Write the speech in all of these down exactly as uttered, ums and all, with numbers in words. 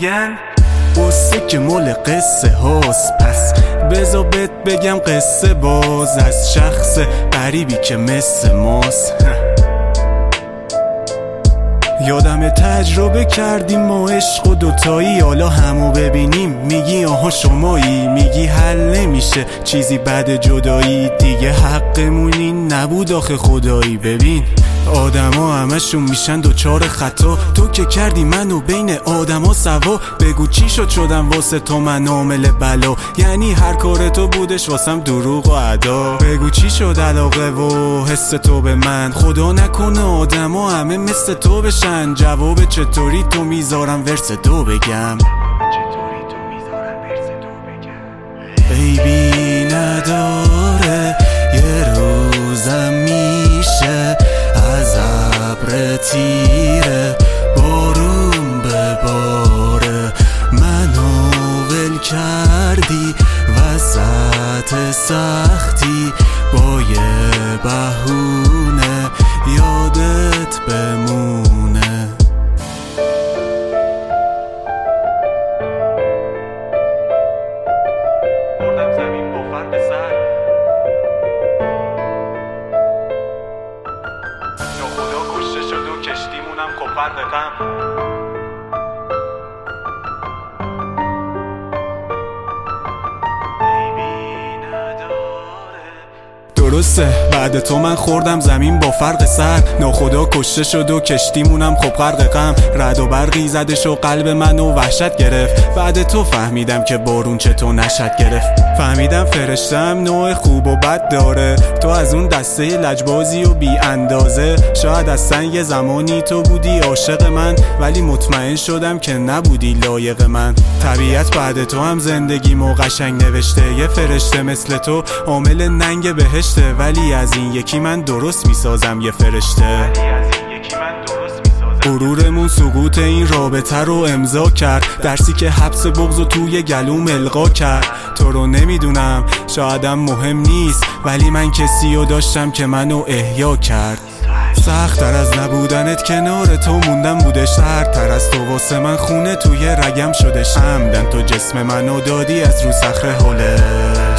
میگن قصه که مال قصه هاست، پس بزا بهت بگم قصه باز از شخص غریبی که مثل ماست. یادم تجربه کردیم ما عشق و دوتایی، حالا همو ببینیم میگی آها شمایی، میگی حل نمیشه چیزی بعد جدایی، دیگه حقمون این نبود آخه خدایی. ببین آدم ها همشون میشن دوچار خطا، تو که کردی منو بین آدم ها سوا، بگو چی شد شدم واسه تو من عامل بلا، یعنی هر کار تو بودش واسم دروغ و ادا. بگو چی شد علاقه و حس تو به من، خدا نکنه آدم ها همه مثل تو بشن. جواب چطوری تو میذارم ورس دو بگم، عیبی نداره یه روزم میشه از ابر تیره بارون بباره، منو ول کردی وسط سختی با یه بهونه یادت بمونه. خوردم زمین با فرق سر، ناخدا کشته شد و کشتیمونم خب فرق غم. درسته بعد تو من خوردم زمین با فرق سر، ناخدا کشته شد و کشتیمونم خب غرق غم. رد و برقی زدش و قلب منو وحشت گرفت، بعد تو فهمیدم که بارون چطور نشد گرفت. فهمیدم فرشتم نوع خوب و بد داره، تو از اون دسته لجبازی و بی اندازه. شاید اصلا یه زمانی تو بودی عاشق من، ولی مطمئن شدم که نبودی لایق من. طبیعت بعد تو هم زندگیمو قشنگ نوشته، یه فرشته مثل تو عامل ننگ بهشته، ولی از این یکی من درست میسازم یه فرشته. غرورمون سقوط این رابطه رو امضا کرد، درسی که حبس بغض و توی گلوم القا کرد. تو رو نمیدونم شایدم مهم نیست، ولی من کسی رو داشتم که منو احیا کرد. سخت تر از نبودنت کنار تو موندم بوده، شهر تر از تو واسه من خونه توی رگم شده. عمدن تو جسم منو دادی از رو صخره هلش،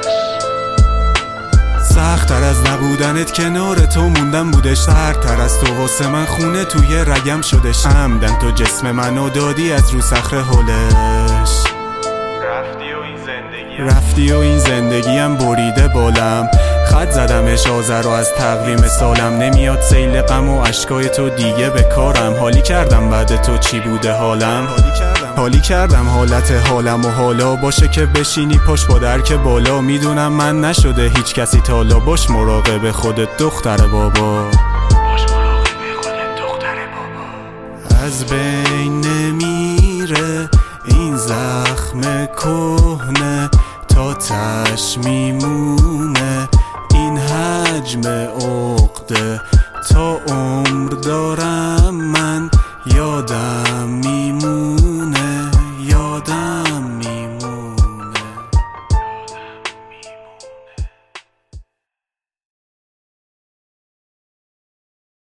سخت تر از نبودنت کنار تو موندم بوده، شهر تر از تو واسه من خونه توی رگم شده. عمدن تو جسم منو دادی از رو صخره هلش، رفتی و این زندگی رفتی و این زندگیم بریده بالم. خط زدمش آذر و از تقویم سالم، نمیاد سیل غم و اشکای تو دیگه به کارم. حالی کردم بعد تو چی بوده حالم، حالی کردم حالت حالم و حالا باشه که بشینی پشت با درک بالا. میدونم من نشده هیچ کسی تالا، باش مراقب خودت دختر بابا، باش مراقب خودت دختر بابا. از بین نمیره این زخم کهنه تا تش میمونه، این حجم عقده تا عمر دارم من یادم میمونه.